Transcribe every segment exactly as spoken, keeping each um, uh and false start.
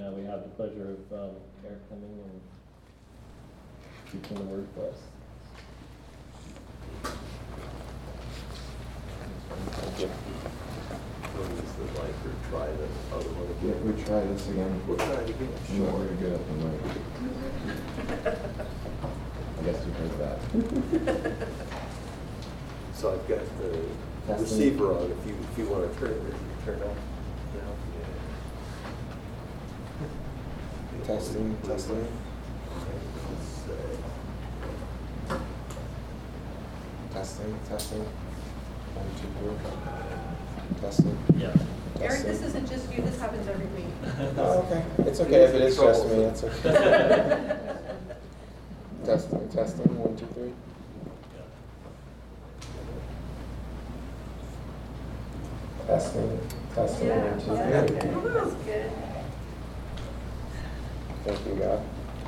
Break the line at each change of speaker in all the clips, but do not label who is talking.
now we have the pleasure of um, Eric coming and teaching the word for us.
Thank you.
Use the mic or try the other one
Yeah,
again.
we try this again.
We'll try it again.
I'm not very good at the mic. I guess you heard that.
So I've got the
Testing.
receiver on. If you if you want to turn it, turn off now. Yeah.
Testing, testing.
Let's say.
Testing, testing. One, two, three. Testing.
Yeah.
Eric, this isn't just you, this happens every week.
Oh, okay. It's okay if it is just me. That's okay. Testing, testing. One, two, three. Testing, testing.
Yeah,
One, two,
yeah,
three.
okay. That's good.
Thank you, God.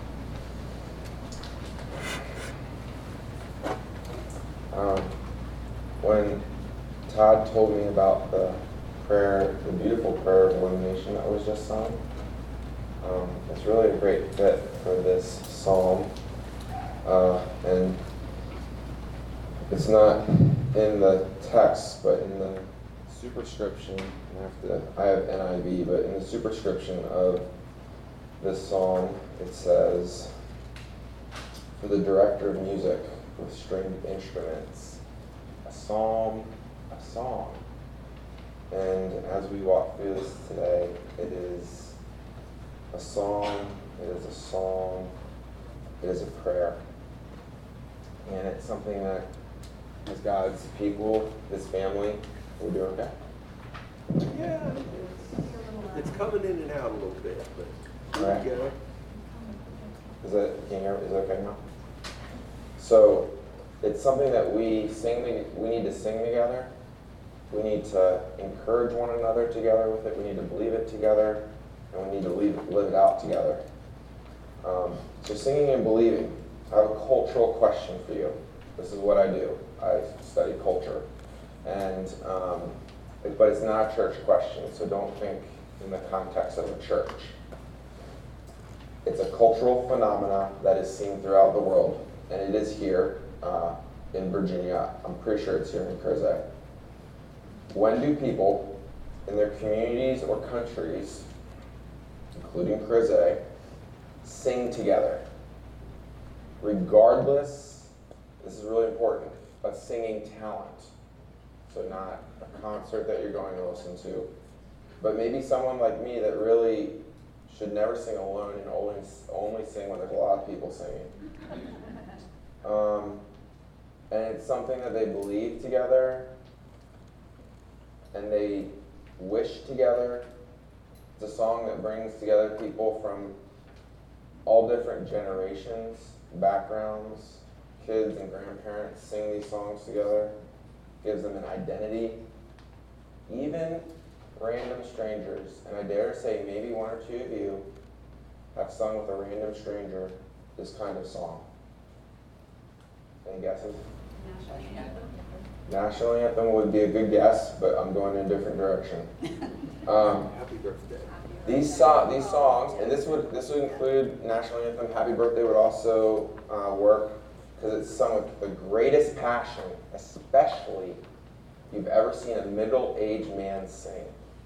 Um, when Todd told me about the prayer, the beautiful prayer of illumination that was just sung, um, it's really a great fit for this psalm. Uh, and it's not in the text, but in the superscription. I have to, I have N I V, but in the superscription of this psalm, it says, for the director of music with stringed instruments, a psalm, a song. And as we walk through this today, it is a song, it is a song, it is a prayer. And it's something that, as God's people, this family, we're doing okay.
Yeah, it's, it's coming in and out a little bit, but
Right.
here we go.
Is it, can you hear, is it okay now? So, it's something that we sing, we need to sing together. We need to encourage one another together with it. We need to believe it together. And we need to live, live it out together. Um, so singing and believing. I have a cultural question for you. This is what I do. I study culture. And, um, but it's not a church question, so don't think in the context of a church. It's a cultural phenomena that is seen throughout the world, and it is here uh, in Virginia. I'm pretty sure it's here in Crozet. When do people in their communities or countries, including Crozet, sing together? Regardless, this is really important, of singing talent. So not a concert that you're going to listen to, but maybe someone like me that really should never sing alone and only, only sing when there's a lot of people singing. Um, and it's something that they believe together, and they wish together. It's a song that brings together people from all different generations, backgrounds. Kids and grandparents sing these songs together, gives them an identity. Even random strangers, and I dare say maybe one or two of you have sung with a random stranger this kind of song. Any guesses?
National anthem.
National anthem would be a good guess, but I'm going in a different direction. Um,
Happy birthday.
these so- these songs, and this would this would include national anthem. Happy Birthday would also uh, work because it's sung with the greatest passion, especially if you've ever seen a middle-aged man sing.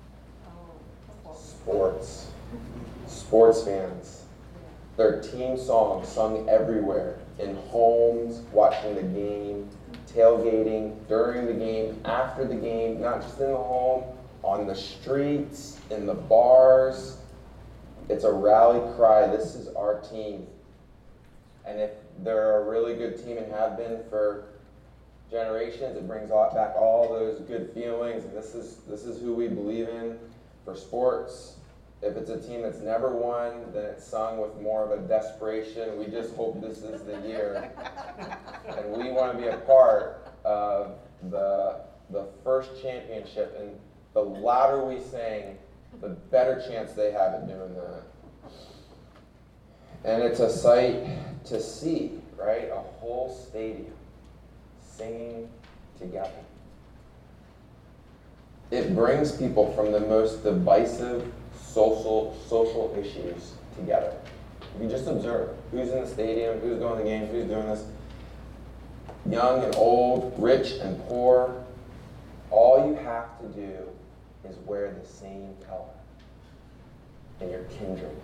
Sports, sports fans. Their team songs sung everywhere, in homes, watching the game, tailgating, during the game, after the game, not just in the home, on the streets, in the bars. It's a rally cry. This is our team. And if they're a really good team and have been for generations, it brings all- back all those good feelings. And this is this is who we believe in for sports. If it's a team that's never won, then it's sung with more of a desperation. We just hope this is the year. And we want to be a part of the, the first championship. And the louder we sing, the better chance they have at doing that. And it's a sight to see, right? A whole stadium singing together. It brings people from the most divisive social social issues together. If you just observe who's in the stadium, who's going to the games, who's doing this, young and old, rich and poor, all you have to do is wear the same color and you're kindred.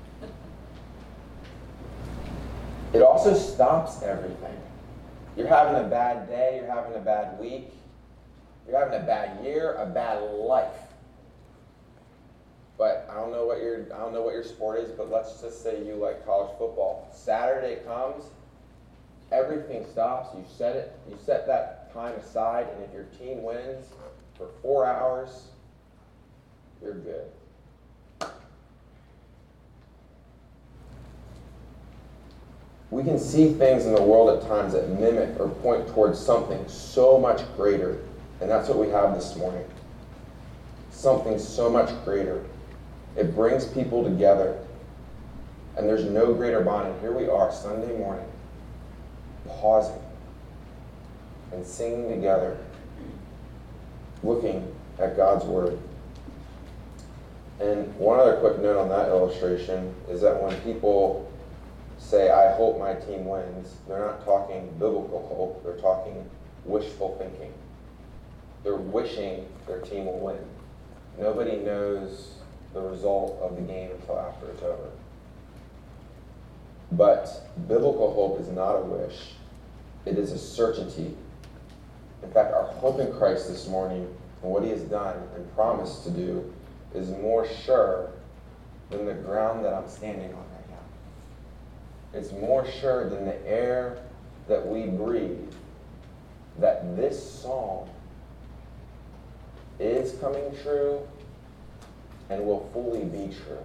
It also stops everything. You're having a bad day, you're having a bad week, you're having a bad year, a bad life. But I don't know what your I don't know what your sport is, but let's just say you like college football. Saturday comes, everything stops. You set it, you set that time aside, and if your team wins for four hours, you're good. We can see things in the world at times that mimic or point towards something so much greater. And that's what we have this morning. Something so much greater. It brings people together. And there's no greater bond. And here we are, Sunday morning, pausing and singing together, looking at God's Word. And one other quick note on that illustration is that when people say, I hope my team wins, they're not talking biblical hope, they're talking wishful thinking. They're wishing their team will win. Nobody knows the result of the game until after it's over. But biblical hope is not a wish, it is a certainty. In fact, our hope in Christ this morning and what He has done and promised to do is more sure than the ground that I'm standing on. It's more sure than the air that we breathe that this psalm is coming true and will fully be true.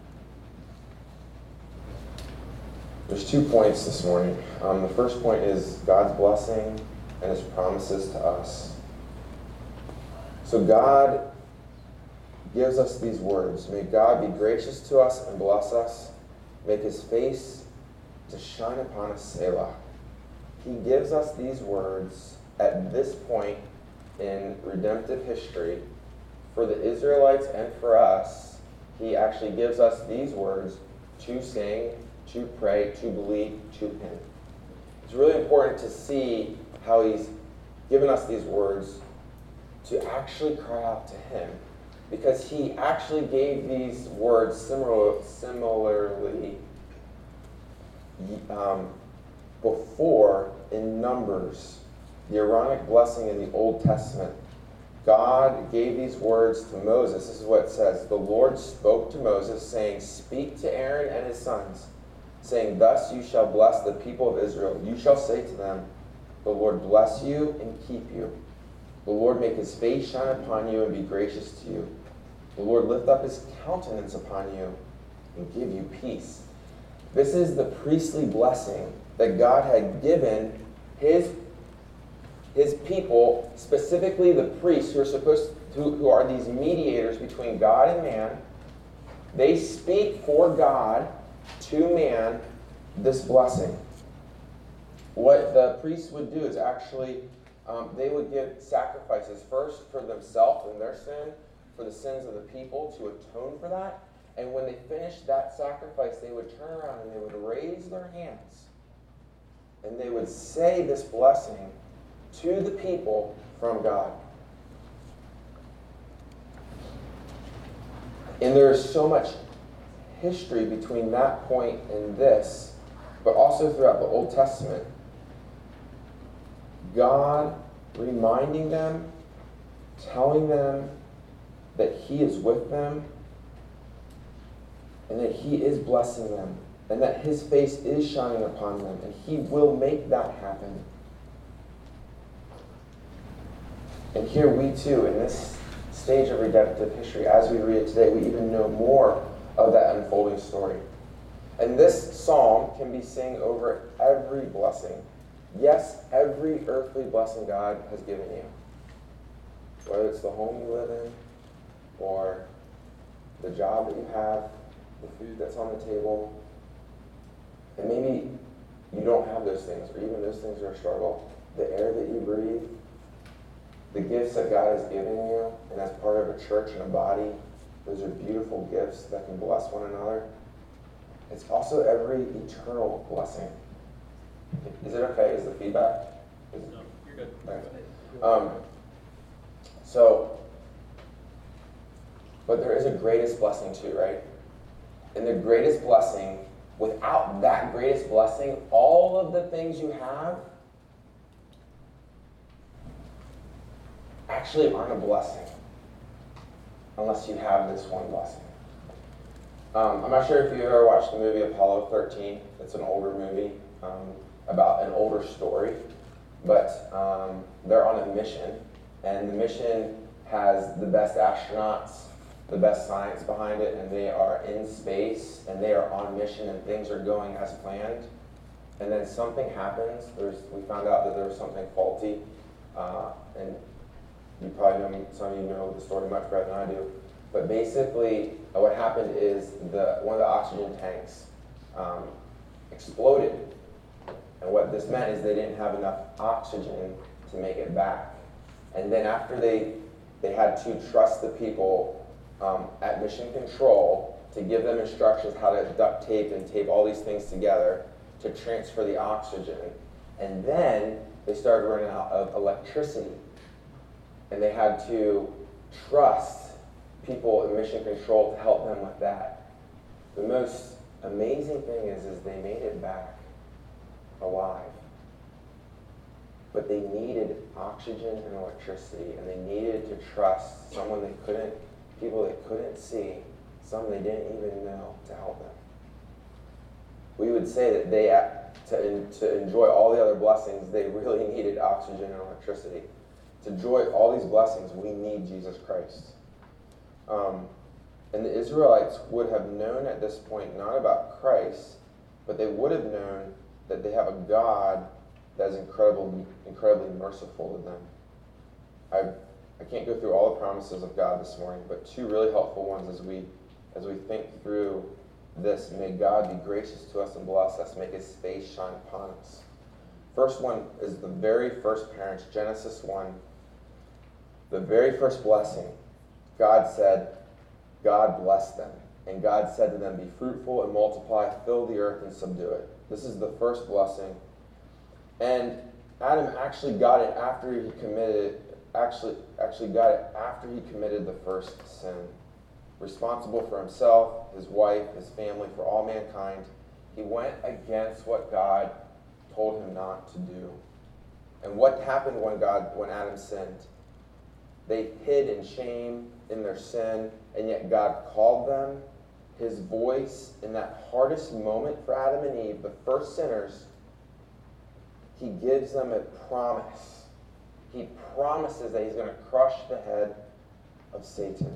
There's two points this morning. Um, the first point is God's blessing and His promises to us. So God gives us these words. May God be gracious to us and bless us. Make His face to shine upon us, Selah. He gives us these words at this point in redemptive history. For the Israelites and for us, He actually gives us these words to sing, to pray, to believe, to Him. It's really important to see how He's given us these words to actually cry out to Him, because He actually gave these words similar, similarly Um, before in Numbers, the Aaronic blessing in the Old Testament. God gave these words to Moses. This is what it says. The Lord spoke to Moses, saying, Speak to Aaron and his sons, saying, Thus you shall bless the people of Israel. You shall say to them, The Lord bless you and keep you. The Lord make His face shine upon you and be gracious to you. The Lord lift up His countenance upon you and give you peace. This is the priestly blessing that God had given His, his people, specifically the priests who are supposed to, who are these mediators between God and man. They speak for God to man this blessing. What the priests would do is actually, um, they would give sacrifices first for themselves and their sin, for the sins of the people, to atone for that. And when they finished that sacrifice, they would turn around and they would raise their hands. And they would say this blessing to the people from God. And there is so much history between that point and this, but also throughout the Old Testament. God reminding them, telling them that He is with them, and that He is blessing them, and that His face is shining upon them, and He will make that happen. And here we too, in this stage of redemptive history, as we read it today, we even know more of that unfolding story. And this psalm can be sung over every blessing. Yes, every earthly blessing God has given you. Whether it's the home you live in, or the job that you have, the food that's on the table. And maybe you don't have those things, or even those things are a struggle. The air that you breathe, the gifts that God has given you, and as part of a church and a body, Those are beautiful gifts that can bless one another. It's also every eternal blessing. Is it okay? Is the feedback? Is it,
No, you're good.
okay. Um, so, but there is a greatest blessing too, right? And the greatest blessing, without that greatest blessing, all of the things you have actually aren't a blessing unless you have this one blessing. Um, I'm not sure if you've ever watched the movie Apollo thirteen. It's an older movie um, about an older story, but um, they're on a mission, and the mission has the best astronauts, the best science behind it, and they are in space, and they are on mission, and things are going as planned. And then something happens. There's, we found out that there was something faulty, uh, and you probably know, some of you know the story much better than I do. But basically, uh, what happened is the one of the oxygen tanks um, exploded. And what this meant is they didn't have enough oxygen to make it back. And then after they, they had to trust the people um, at Mission Control to give them instructions how to duct tape and tape all these things together to transfer the oxygen. And then they started running out of electricity. And they had to trust people in Mission Control to help them with that. The most amazing thing is, is they made it back alive. But they needed oxygen and electricity, and they needed to trust someone they couldn't, people they couldn't see, some they didn't even know to help them. We would say that they, to, to enjoy all the other blessings, they really needed oxygen and electricity. To enjoy all these blessings, we need Jesus Christ. Um, and the Israelites would have known at this point not about Christ, but they would have known that they have a God that is incredibly, incredibly merciful to them. I, I can't go through all the promises of God this morning, but two really helpful ones as we, as we think through this. May God be gracious to us and bless us, make his face shine upon us. First one is the very first parents, Genesis one. The very first blessing, God said, God blessed them. And God said to them, be fruitful and multiply, fill the earth and subdue it. This is the first blessing. And Adam actually got it after he committed, actually, actually got it after he committed the first sin. Responsible for himself, his wife, his family, for all mankind. He went against what God told him not to do. And what happened when God, when Adam sinned? They hid in shame in their sin, and yet God called them. His voice in that hardest moment for Adam and Eve, the first sinners, he gives them a promise. He promises that he's going to crush the head of Satan.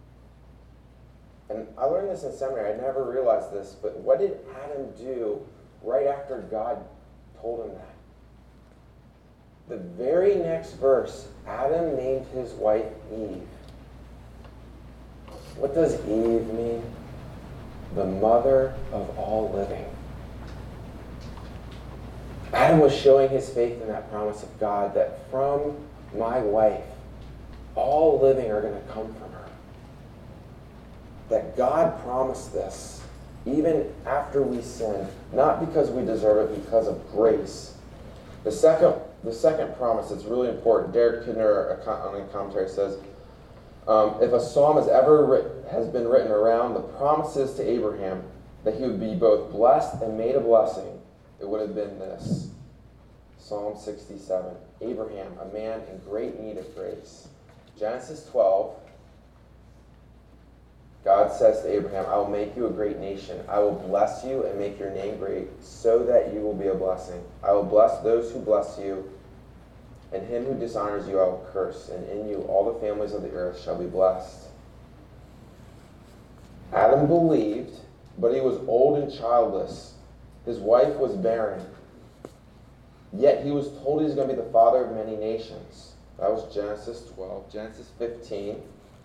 And I learned this in seminary. I never realized this, but what did Adam do right after God told him that? The very next verse, Adam named his wife Eve. What does Eve mean? The mother of all living. Adam was showing his faith in that promise of God that from my wife, all living are going to come from her. That God promised this even after we sin, not because we deserve it, because of grace. The second, the second promise that's really important, Derek Kidner on a commentary says, um, if a psalm has ever writ- has been written around the promises to Abraham that he would be both blessed and made a blessing, it would have been this. Psalm sixty-seven. Abraham, a man in great need of grace. Genesis twelve. God says to Abraham, I will make you a great nation. I will bless you and make your name great, so that you will be a blessing. I will bless those who bless you, and him who dishonors you I will curse, and in you all the families of the earth shall be blessed. Adam believed, but he was old and childless. His wife was barren. Yet he was told he was going to be the father of many nations. That was Genesis twelve. Genesis fifteen.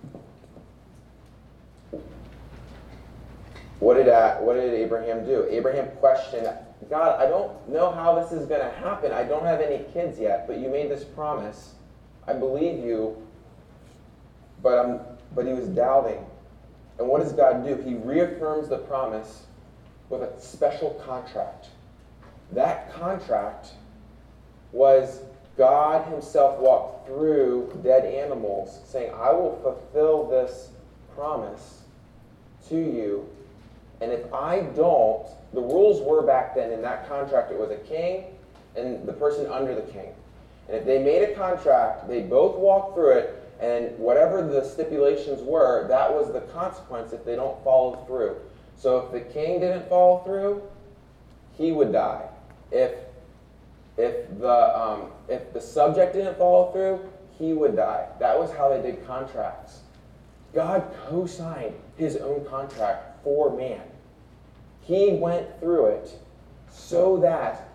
What did, uh, what did Abraham do? Abraham questioned, God, I don't know how this is going to happen. I don't have any kids yet, but you made this promise. I believe you, but, I'm, but he was doubting. And what does God do? He reaffirms the promise with a special contract. That contract was God himself walked through dead animals saying, I will fulfill this promise to you. And if I don't, the rules were back then in that contract, it was a king and the person under the king. And if they made a contract, they both walked through it, and whatever the stipulations were, that was the consequence if they don't follow through. So if the king didn't follow through, he would die. If if the um, if the subject didn't follow through, he would die. That was how they did contracts. God co-signed his own contract for man. He went through it so that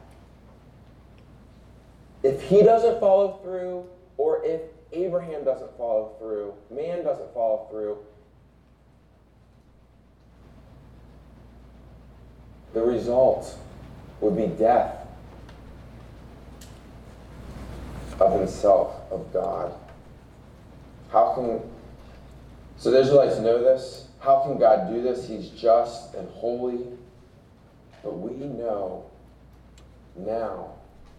if he doesn't follow through, or if Abraham doesn't follow through, man doesn't follow through, the result would be death of himself, of God. How can, so the Israelites know this. How can God do this? He's just and holy. But we know now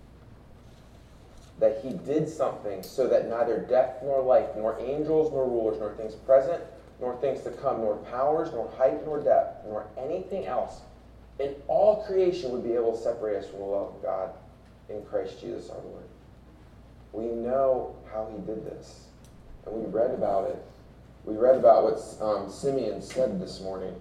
that he did something so that neither death nor life, nor angels nor rulers, nor things present, nor things to come, nor powers, nor height, nor depth, nor anything else in all creation would be able to separate us from the love of God in Christ Jesus our Lord. We know how he did this. And we read about it. We read about what um, Simeon said this morning.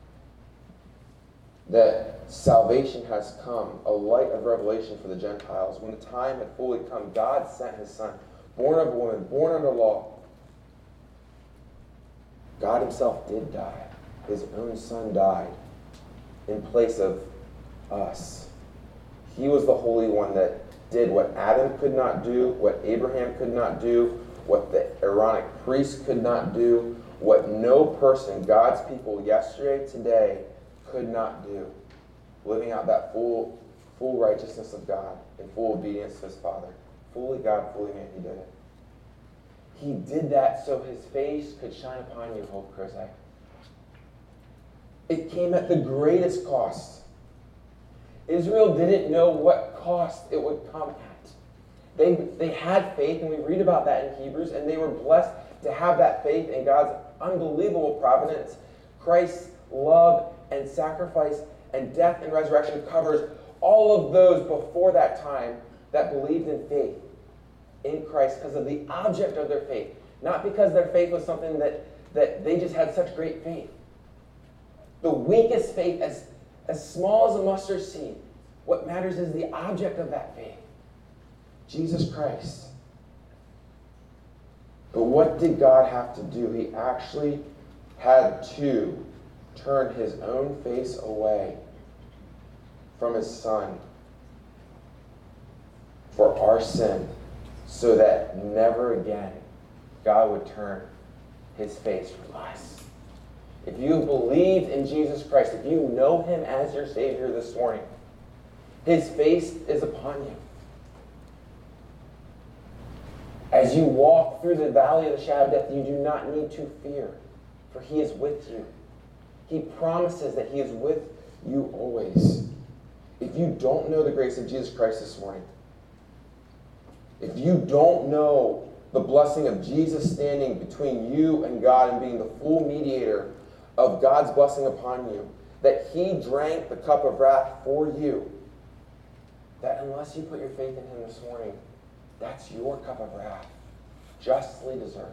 That salvation has come, a light of revelation for the Gentiles. When the time had fully come, God sent his Son, born of a woman, born under law. God himself did die. His own Son died in place of us. He was the Holy One that did what Adam could not do, what Abraham could not do, what the Aaronic priest could not do, what no person, God's people yesterday, today, could not do. Living out that full, full righteousness of God in full obedience to his Father. Fully God, fully man, he did it. He did that so his face could shine upon you, Hope Crozet. It came at the greatest cost. Israel didn't know what cost it would come at. They, they had faith, and we read about that in Hebrews, and they were blessed to have that faith in God's unbelievable providence. Christ's love and sacrifice and death and resurrection covers all of those before that time that believed in faith in Christ because of the object of their faith. Not because their faith was something that, that they just had such great faith. The weakest faith, as, as small as a mustard seed, what matters is the object of that faith. Jesus Christ. But what did God have to do? He actually had to turn his own face away from his Son for our sin, so that never again God would turn his face from us. If you believed in Jesus Christ, if you know him as your Savior this morning, his face is upon you. As you walk through the valley of the shadow of death, you do not need to fear, for he is with you. He promises that he is with you always. If you don't know the grace of Jesus Christ this morning, if you don't know the blessing of Jesus standing between you and God and being the full mediator of God's blessing upon you, that he drank the cup of wrath for you, that unless you put your faith in him this morning, that's your cup of wrath, justly deserved.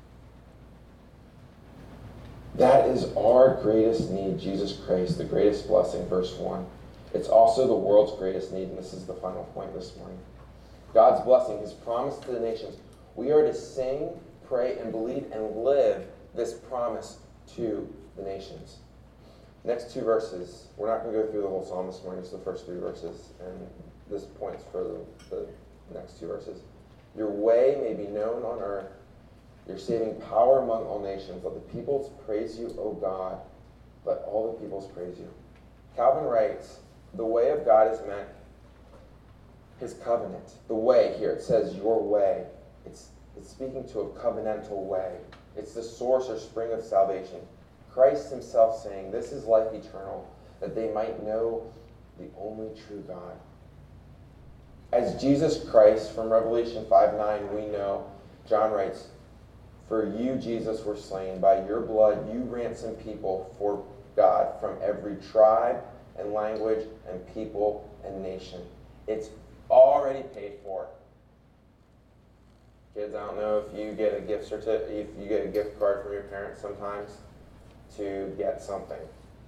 That is our greatest need, Jesus Christ, the greatest blessing, verse one. It's also the world's greatest need, and this is the final point this morning. God's blessing, his promise to the nations. We are to sing, pray, and believe and live this promise to the nations. Next two verses. We're not going to go through the whole psalm this morning, just the first three verses, and this points for the, the next two verses. Your way may be known on earth, your saving power among all nations. Let the peoples praise you, O God. Let all the peoples praise you. Calvin writes, the way of God is meant his covenant. The way here, it says your way. It's, it's speaking to a covenantal way. It's the source or spring of salvation. Christ himself saying, this is life eternal, that they might know the only true God. As Jesus Christ, from Revelation five nine, we know, John writes, for you, Jesus, were slain. By your blood, you ransomed people for God from every tribe and language and people and nation. It's already paid for. Kids, I don't know if you get a gift certificate, if you get a gift card from your parents sometimes to get something.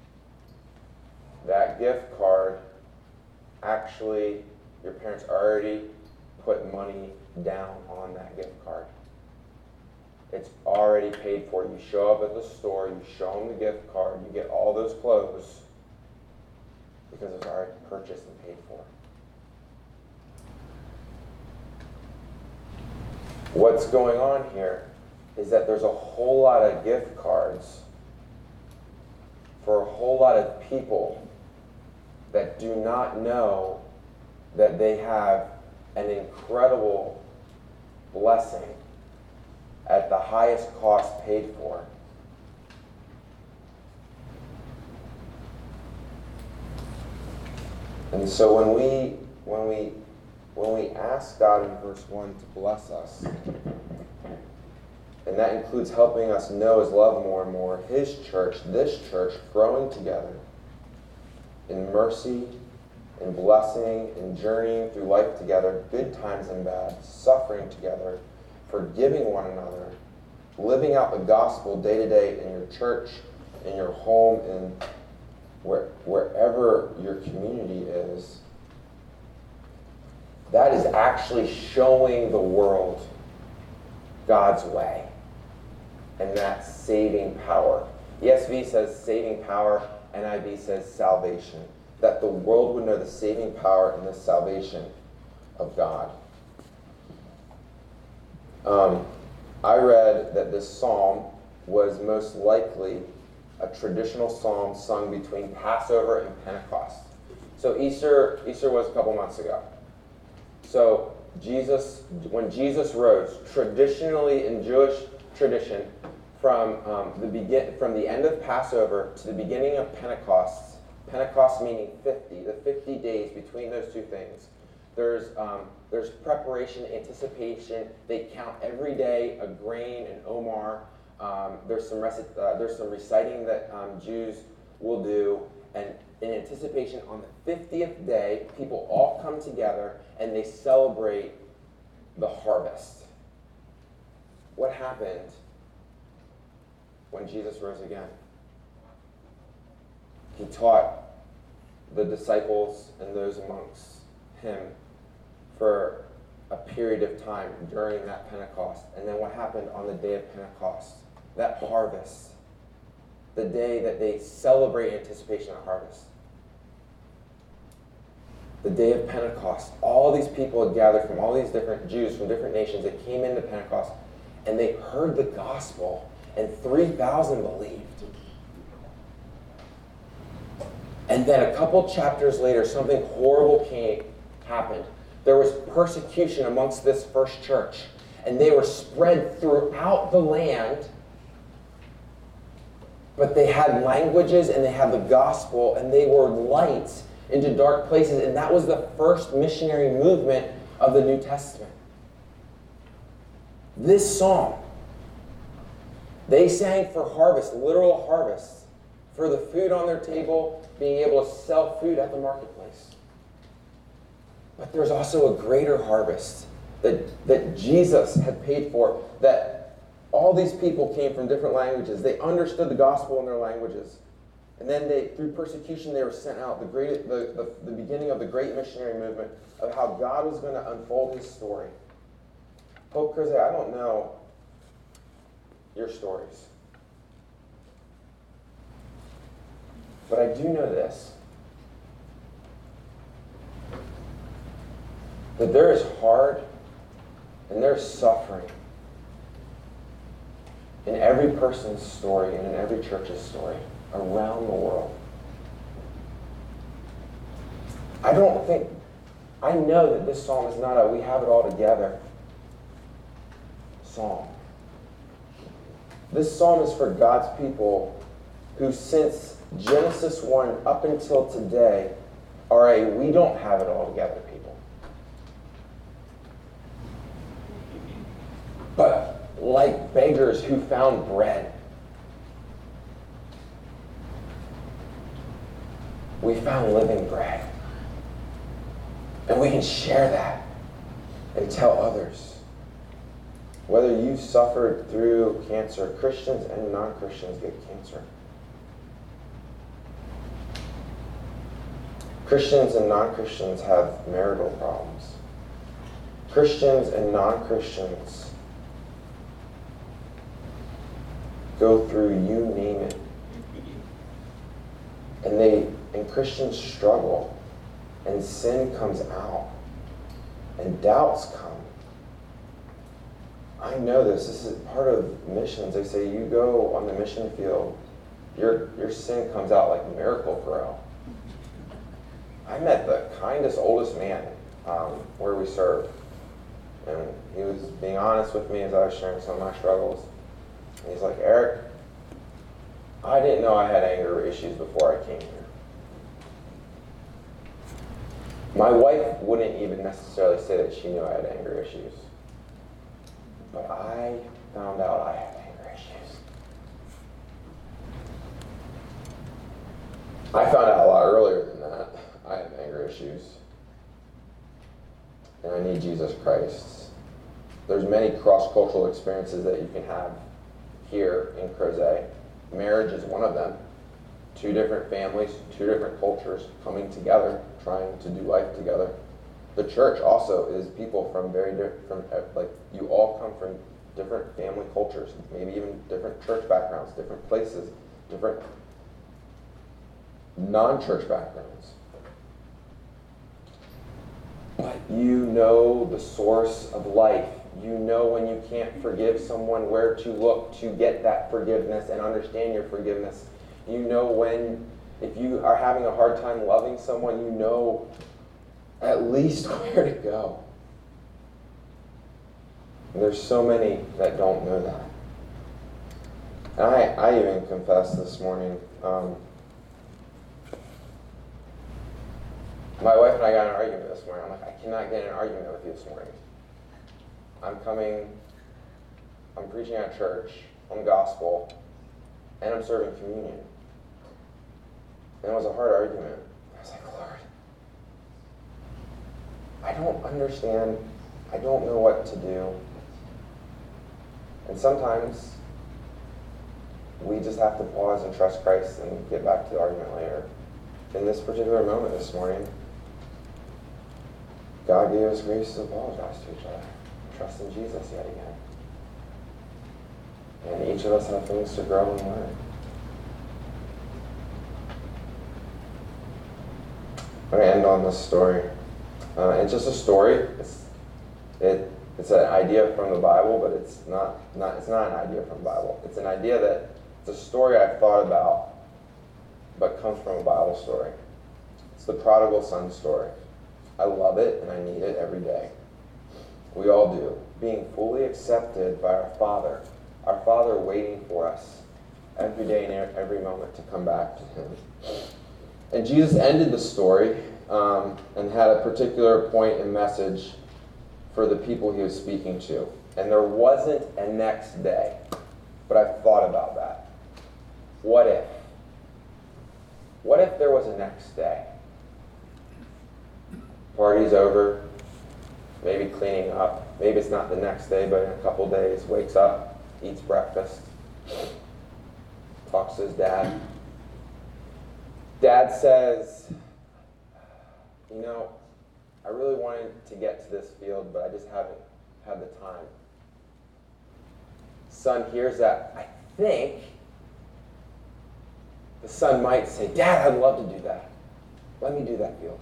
That gift card, actually, your parents already put money down on that gift card. It's already paid for. You show up at the store, you show them the gift card, you get all those clothes because it's already purchased and paid for. What's going on here is that there's a whole lot of gift cards for a whole lot of people that do not know that they have an incredible blessing at the highest cost paid for. And so when we when we when we ask God in verse one to bless us, and that includes helping us know his love more and more, his church, this church, growing together in mercy, in blessing, in journeying through life together, good times and bad, suffering together, forgiving one another, living out the gospel day to day in your church, in your home, in where, wherever your community is, that is actually showing the world God's way and that saving power. E S V says saving power, N I V says salvation. That the world would know the saving power and the salvation of God. Um, I read that this psalm was most likely a traditional psalm sung between Passover and Pentecost. So Easter, Easter was a couple months ago. So Jesus, when Jesus rose, traditionally in Jewish tradition, from um, the begin, from the end of Passover to the beginning of Pentecost, Pentecost meaning fifty, the fifty days between those two things. There's um, there's preparation, anticipation. They count every day a grain, an omar. Um, there's some reci- uh, there's some reciting that um, Jews will do, and in anticipation, on the fiftieth day, people all come together and they celebrate the harvest. What happened when Jesus rose again? He taught the disciples and those amongst him for a period of time during that Pentecost. And then what happened on the day of Pentecost? That harvest. The day that they celebrate anticipation of harvest. The day of Pentecost. All these people had gathered from all these different Jews from different nations that came into Pentecost, and they heard the gospel, and three thousand believed. And then a couple chapters later, something horrible came, happened. There was persecution amongst this first church, and they were spread throughout the land, but they had languages and they had the gospel, and they were lights into dark places, and that was the first missionary movement of the New Testament. This song, they sang for harvest, literal harvest, for the food on their table, being able to sell food at the marketplace. But there's also a greater harvest that, that Jesus had paid for, that all these people came from different languages. They understood the gospel in their languages. And then they, through persecution, they were sent out. The, great, the, the, the beginning of the great missionary movement of how God was going to unfold his story. Hope Crusade, I don't know your stories. But I do know this, that there is hard and there's suffering in every person's story and in every church's story around the world. I don't think, I know that this psalm is not a we have it all together psalm. This psalm is for God's people who since Genesis one up until today are a we don't have it all together people. But like beggars who found bread, we found living bread. And we can share that and tell others. Whether you suffered through cancer, Christians and non-Christians get cancer. Christians and non-Christians have marital problems. Christians and non-Christians go through you name it. And they and Christians struggle. And sin comes out. And doubts come. I know this. This is part of missions. They say you go on the mission field, your your sin comes out like Miracle-Gro. I met the kindest, oldest man um, where we served. And he was being honest with me as I was sharing some of my struggles. And he's like, Eric, I didn't know I had anger issues before I came here. My wife wouldn't even necessarily say that she knew I had anger issues. But I found out I had anger issues. I found out a lot earlier than that. I have anger issues. And I need Jesus Christ. There's many cross-cultural experiences that you can have here in Crozet. Marriage is one of them. Two different families, two different cultures coming together, trying to do life together. The church also is people from very different, from like you all come from different family cultures, maybe even different church backgrounds, different places, different non-church backgrounds. But you know the source of life. You know when you can't forgive someone where to look to get that forgiveness and understand your forgiveness. You know when, if you are having a hard time loving someone, you know at least where to go. And there's so many that don't know that. And I, I even confessed this morning, um, my wife and I got in an argument this morning. I'm like, I cannot get in an argument with you this morning. I'm coming, I'm preaching at church, on gospel, and I'm serving communion. And it was a hard argument. I was like, Lord, I don't understand. I don't know what to do. And sometimes we just have to pause and trust Christ and get back to the argument later. In this particular moment this morning, God gave us grace to apologize to each other. Trust in Jesus yet again. And each of us have things to grow and learn. I'm going to end on this story. Uh, it's just a story. It's it it's an idea from the Bible, but it's not not it's not an idea from the Bible. It's an idea that it's a story I've thought about, but comes from a Bible story. It's the prodigal son story. I love it and I need it every day. We all do. Being fully accepted by our Father. Our Father waiting for us every day and every moment to come back to Him. And Jesus ended the story um, and had a particular point and message for the people He was speaking to. And there wasn't a next day. But I thought about that. What if? What if there was a next day? Party's over. Maybe cleaning up. Maybe it's not the next day, but in a couple days, wakes up, eats breakfast, talks to his dad. Dad says, you know, I really wanted to get to this field, but I just haven't had the time. Son hears that. I think the son might say, Dad, I'd love to do that. Let me do that field.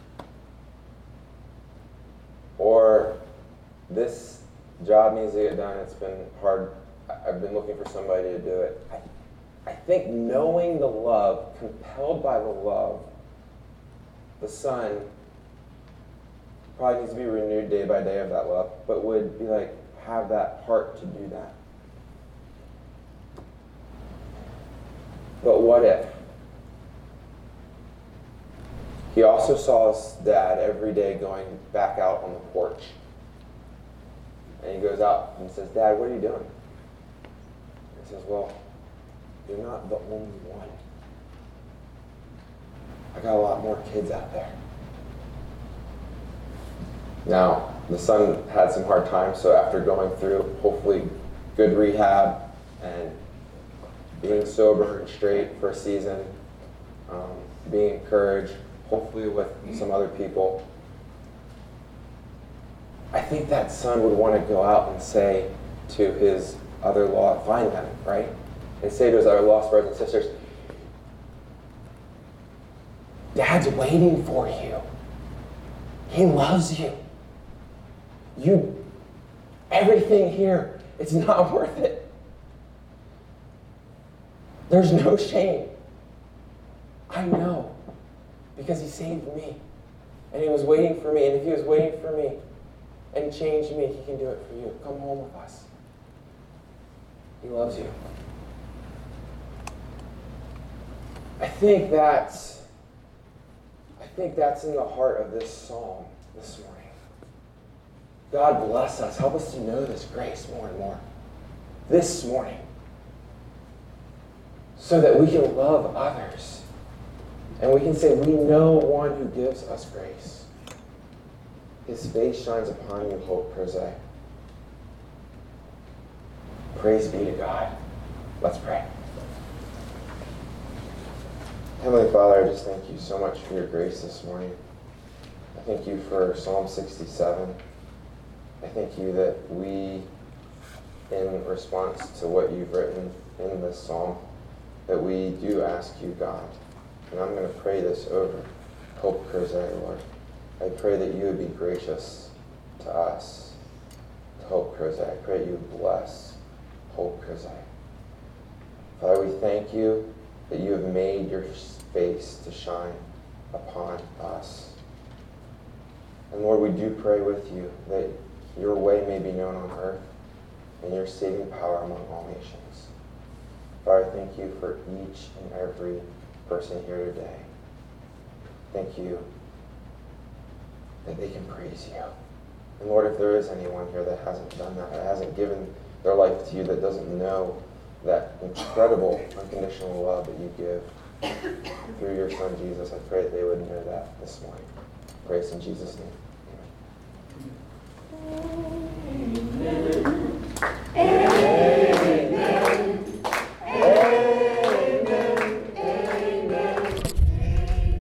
Or this job needs to get done. It's been hard. I've been looking for somebody to do it. I, I think knowing the love, compelled by the love, the son probably needs to be renewed day by day of that love, but would be like, have that heart to do that. But what if? He also saw his dad every day going back out on the porch. And he goes out and says, Dad, what are you doing? He says, well, you're not the only one. I got a lot more kids out there. Now, the son had some hard times, so after going through, hopefully, good rehab and being sober and straight for a season, um, being encouraged, hopefully with some other people, I think that son would want to go out and say to his other law, find them, right? And say to his other lost brothers and sisters, Dad's waiting for you. He loves you. You, everything here, it's not worth it. There's no shame. I know, because he saved me. And he was waiting for me. And if he was waiting for me and changed me, he can do it for you. Come home with us. He loves you. I think that's, I think that's in the heart of this psalm this morning. God bless us. Help us to know this grace more and more this morning, so that we can love others. And we can say, we know one who gives us grace. His face shines upon you, Hope Crozet. Praise be to God. Let's pray. Heavenly Father, I just thank you so much for your grace this morning. I thank you for Psalm sixty-seven. I thank you that we, in response to what you've written in this psalm, that we do ask you, God, and I'm going to pray this over Hope Crozet, Lord. I pray that you would be gracious to us, to Hope Crozet. I pray you would bless Hope Crozet. Father, we thank you that you have made your face to shine upon us. And Lord, we do pray with you that your way may be known on earth and your saving power among all nations. Father, I thank you for each and every person here today. Thank you that they can praise you. And Lord, if there is anyone here that hasn't done that, that hasn't given their life to you, that doesn't know that incredible unconditional love that you give through your Son Jesus, I pray that they would know that this morning. Praise in Jesus' name.